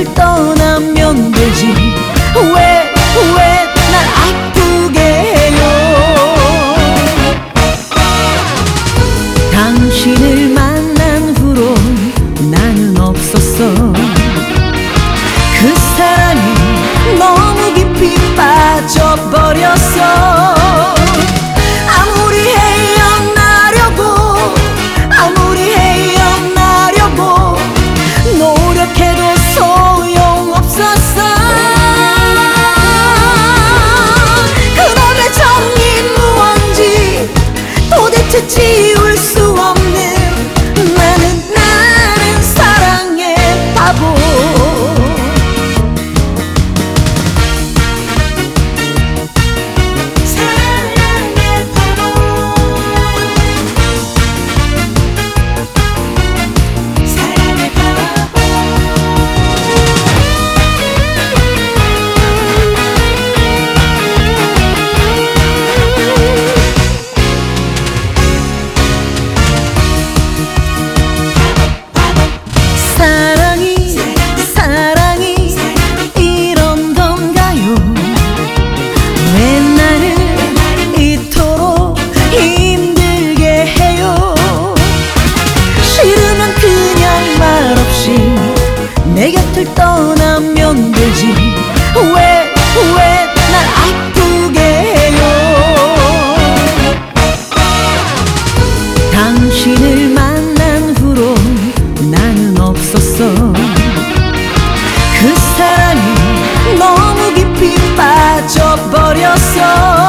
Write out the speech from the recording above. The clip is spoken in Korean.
곁을 떠나면 되지. 왜 날 아프게 해요. 당신을 만난 후로 나는 없었어. 그 사랑이 너무 깊이 빠져버렸어. 노력해도 소용없었어. 그놈의 정이 무언지 도대체 지울 수 없는 나는 사랑의 바보. 사랑이 이런 건가요? 왜 나를 이토록 힘들게 해요? 싫으면 그냥 말없이 내 곁을 떠나면 되지. 왜 날 아프게 해요? 당신을 만난 후로 나는 없었어. 그 사랑이 너무 깊이 빠져버렸어.